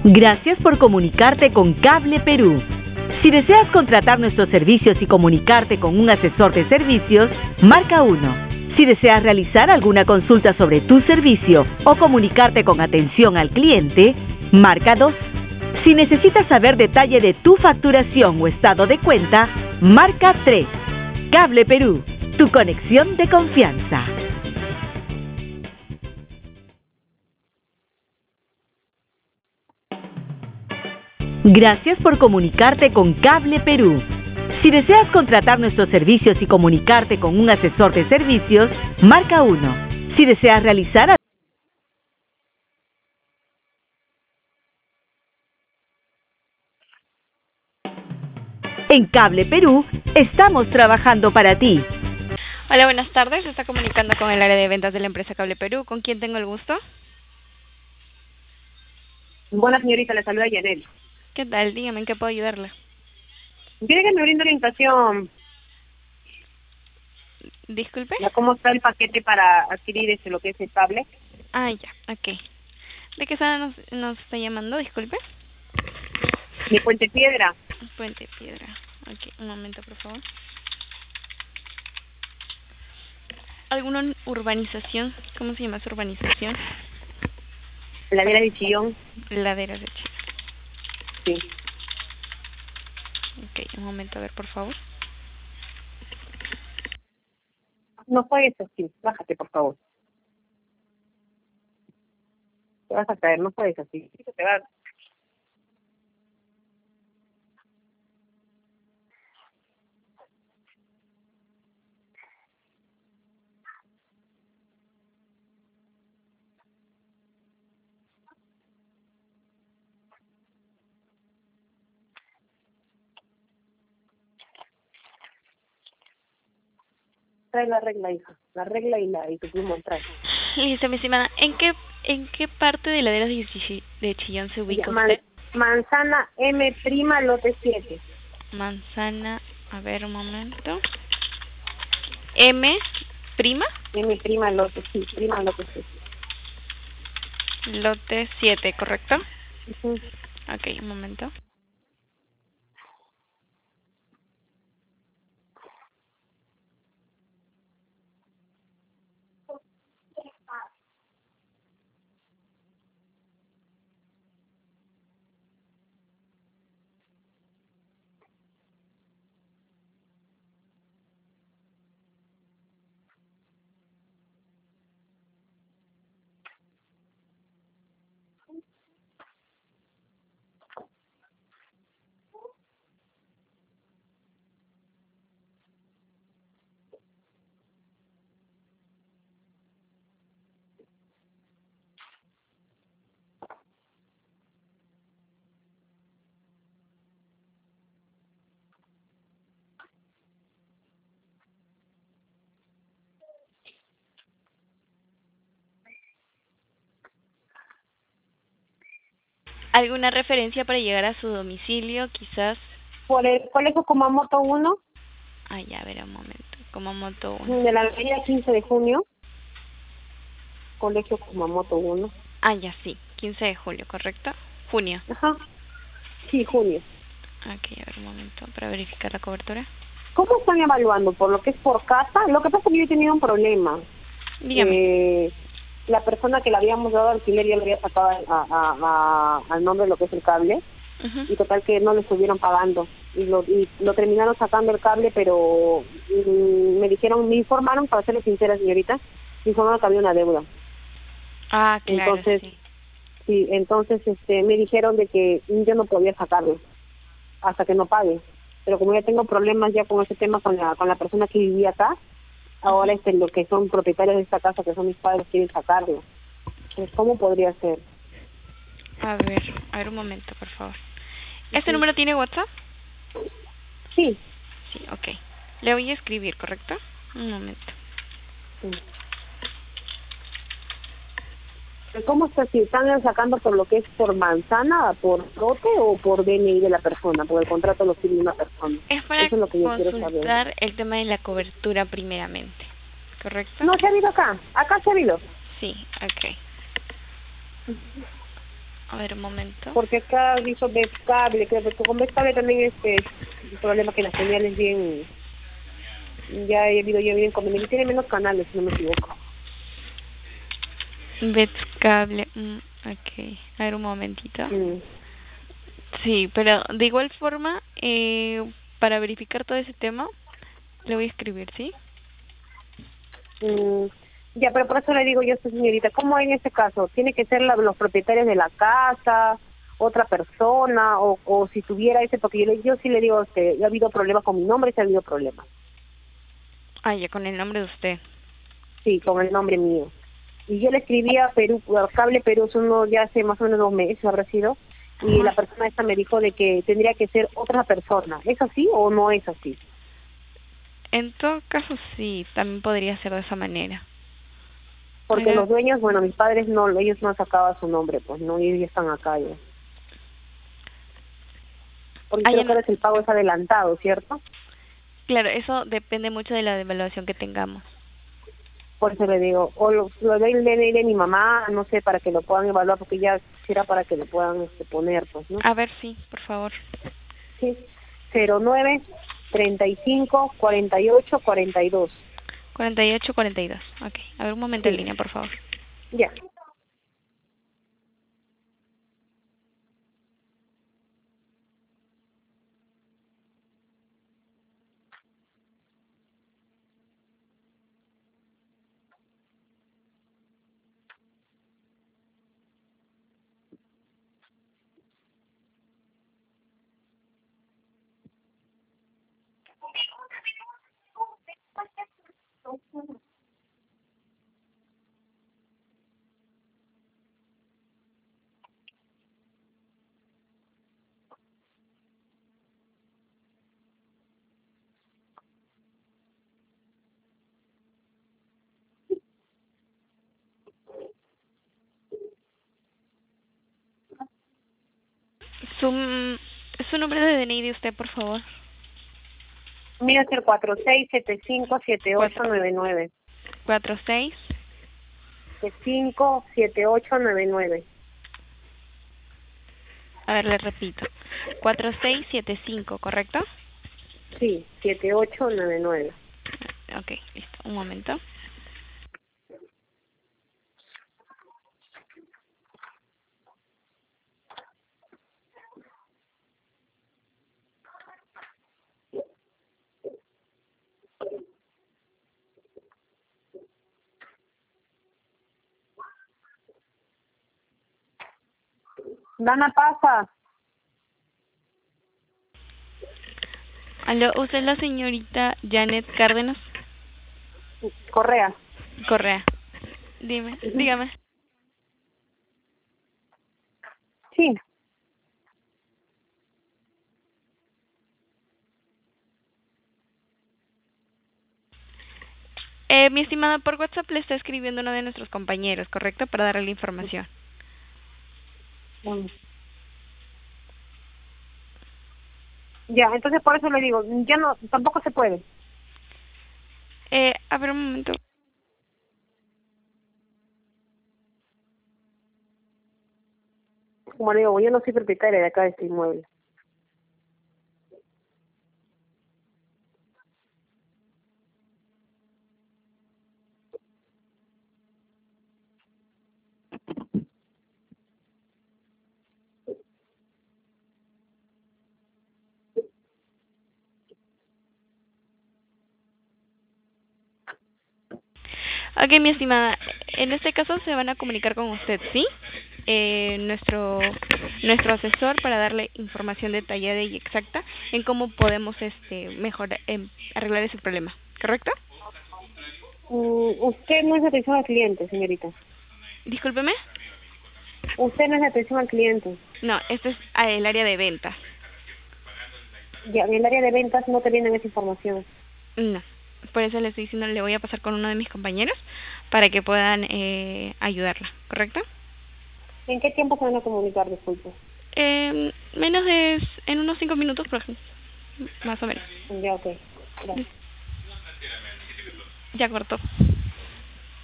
Gracias por comunicarte con Cable Perú. Si deseas contratar nuestros servicios y comunicarte con un asesor de servicios, marca 1. Si deseas realizar alguna consulta sobre tu servicio o comunicarte con atención al cliente, marca 2. Si necesitas saber detalle de tu facturación o estado de cuenta, marca 3. Cable Perú, tu conexión de confianza. Gracias por comunicarte con Cable Perú. Si deseas contratar nuestros servicios y comunicarte con un asesor de servicios, marca 1. Si deseas realizar en Cable Perú, estamos trabajando para ti. Hola, buenas tardes. Se está comunicando con el área de ventas de la empresa Cable Perú. ¿Con quién tengo el gusto? Buena señorita, le saluda Yanel. ¿Qué tal? Dígame, ¿en qué puedo ayudarle? ¿Quiere que me brinde orientación Disculpe. a cómo está el paquete para adquirir lo que es el cable? Ah, ya, ok. ¿De qué zona nos está llamando? Disculpe. De Puente Piedra. Puente Piedra. Ok, un momento, por favor. ¿Alguna urbanización? ¿Cómo se llama esa urbanización? Ladera de Chillón. Laderas de Chile. Sí. Ok, un momento, a ver, por favor. No juegues así. Bájate, por favor. Te vas a caer, no juegues así. Eso te va. Trae la regla, hija. La regla y tu pluma trae. Listo, mi estimada. ¿En qué parte de Laderas de Chillón se ubica usted? Manzana M', lote 7. Manzana, a ver, un momento. M, prima. M', lote, sí, prima, lote 7. Lote 7, ¿correcto? Uh-huh. Ok, un momento. ¿Alguna referencia para llegar a su domicilio, quizás? Por el colegio Kumamoto 1. Ah, ya, a ver, un momento. Kumamoto 1. De la avenida 15 de junio. Colegio Kumamoto 1. Ah, ya, sí. 15 de julio, ¿correcto? Junio. Ajá. Sí, junio. Ok, a ver, un momento, para verificar la cobertura. ¿Cómo están evaluando? ¿Por lo que es por casa? Lo que pasa es que yo he tenido un problema. Dígame. La persona que le habíamos dado alquiler ya le había sacado al nombre de lo que es el cable. Y total que no le estuvieron pagando. Y lo terminaron sacando el cable, pero me informaron, para serles sincera, señorita, me informaron que había una deuda. Ah, claro, entonces, sí. Entonces me dijeron de que yo no podía sacarlo hasta que no pague. Pero como ya tengo problemas ya con ese tema con la persona que vivía acá, ahora lo que son propietarios de esta casa, que son mis padres, quieren sacarlo. Entonces, ¿cómo podría ser? A ver un momento, por favor. ¿Este número tiene WhatsApp? Sí. Sí, ok. Le voy a escribir, ¿correcto? Un momento. Sí. ¿Cómo está? Si están sacando por lo que es por manzana, por lote o por DNI de la persona, por el contrato lo firma una persona. Es para Eso es lo que yo quiero saber. consultar el tema de la cobertura primeramente, ¿correcto? No, se ha habido acá se ha habido. Sí, ok. A ver, un momento. Porque acá dijo Vestcable, creo que con Vestcable también un problema que la señal es bien, ya he habido yo bien conveniente, tiene menos canales, si no me equivoco. Vestcable, ok, a ver un momentito. Sí, pero de igual forma, para verificar todo ese tema, le voy a escribir, ¿sí? Ya, pero por eso le digo yo a esta señorita, ¿cómo en este caso? ¿Tiene que ser los propietarios de la casa, otra persona, o si tuviera ese? Porque yo sí le digo, ha habido problemas con mi nombre, sí ha habido problemas. Ah, ya, con el nombre de usted. Sí, con el nombre mío. Y yo le escribí a Perú, a Cable Perú, ya hace más o menos 2 meses habrá sido, y la persona esta me dijo de que tendría que ser otra persona. ¿Es así o no es así? En todo caso, sí, también podría ser de esa manera. Porque los dueños, bueno, mis padres no, ellos no han sacado su nombre, pues no, ellos ya están acá ya. Porque creo que ahora el pago es adelantado, ¿cierto? Claro, eso depende mucho de la devaluación que tengamos. Por eso le digo, o lo doy el DNI de mi mamá, no sé, para que lo puedan evaluar, porque ya quisiera para que lo puedan poner, pues, ¿no? A ver, sí, por favor. Sí, 09 35 48 42. 48 42, ok. A ver, un momento en línea, por favor. Ya. Su nombre de DNI de usted, por favor. Mío es el 46757899. 46 757899. A ver, le repito. 4675, ¿correcto? Sí, 7899. Ok, listo. Un momento. Dana, pasa. Aló, ¿usted es la señorita Janet Cárdenas? Correa. Correa. Dígame. Sí. Mi estimada, por WhatsApp le está escribiendo uno de nuestros compañeros, ¿correcto? Para darle la información. Ya, entonces por eso le digo, ya no, tampoco se puede. A ver un momento. Como le digo, yo no soy propietaria de acá de este inmueble. Ok, mi estimada, en este caso se van a comunicar con usted, ¿sí? Nuestro asesor para darle información detallada y exacta en cómo podemos mejorar, arreglar ese problema, ¿correcto? Usted no es de atención al cliente, señorita. Discúlpeme. Usted no es de atención al cliente. No, este es el área de ventas. Ya, en el área de ventas no te vienen esa información. No, por eso le estoy diciendo, le voy a pasar con uno de mis compañeros para que puedan ayudarla, ¿correcto? ¿En qué tiempo se van a comunicar, disculpe? En unos 5 minutos, por ejemplo, más o menos. Ya, ok. Gracias. Ya cortó.